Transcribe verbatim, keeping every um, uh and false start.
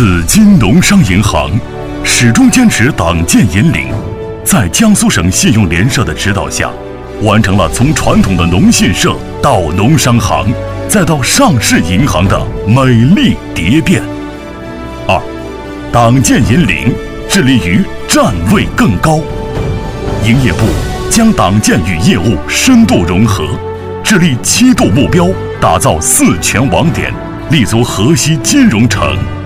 紫金农商银行始终坚持党建引领，在江苏省信用联社的指导下，完成了从传统的农信社到农商行，再到上市银行的美丽蝶变。二，党建引领致力于站位更高，营业部将党建与业务深度融合，致力七度目标，打造四全网点，立足河西金融城。